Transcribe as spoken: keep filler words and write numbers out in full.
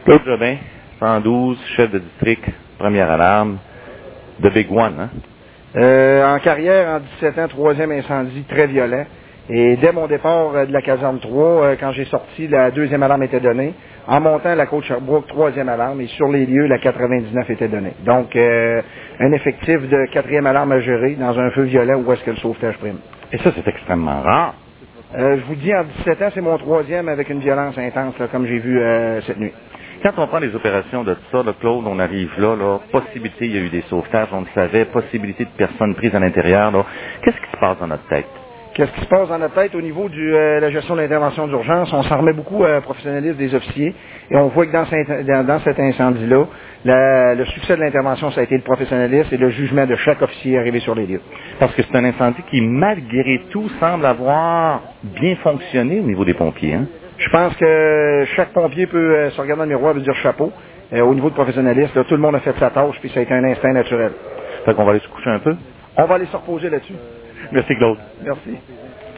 Claude Jobin, cent douze, chef de district, première alarme, de Big One, hein? Euh, en carrière, en dix-sept ans, troisième incendie très violent. Et dès mon départ euh, de la caserne trois, euh, quand j'ai sorti, la deuxième alarme était donnée. En montant la côte Sherbrooke, troisième alarme. Et sur les lieux, la quatre-vingt-dix-neuf était donnée. Donc, euh, un effectif de quatrième alarme à gérer dans un feu violent où est-ce que le sauvetage prime. Et ça, c'est extrêmement rare. Euh, je vous dis, en dix-sept ans, c'est mon troisième avec une violence intense, là, comme j'ai vu euh, cette nuit. Quand on prend les opérations de ça, là, Claude, on arrive là, là, possibilité, il y a eu des sauvetages, on le savait, possibilité de personnes prises à l'intérieur, là. Qu'est-ce qui se passe dans notre tête? Qu'est-ce qui se passe dans notre tête au niveau de euh, la gestion de l'intervention d'urgence? On s'en remet beaucoup à professionnalisme des officiers et on voit que dans, cet, dans, dans cet incendie-là, la, le succès de l'intervention, ça a été le professionnalisme et le jugement de chaque officier arrivé sur les lieux. Parce que c'est un incendie qui, malgré tout, semble avoir bien fonctionné au niveau des pompiers, hein? Je pense que chaque pompier peut euh, se regarder dans le miroir et dire chapeau. Euh, au niveau de professionnalisme, là, tout le monde a fait sa tâche puis ça a été un instinct naturel. Fait qu'on va aller se coucher un peu. On va aller se reposer là-dessus. Merci, Claude. Merci.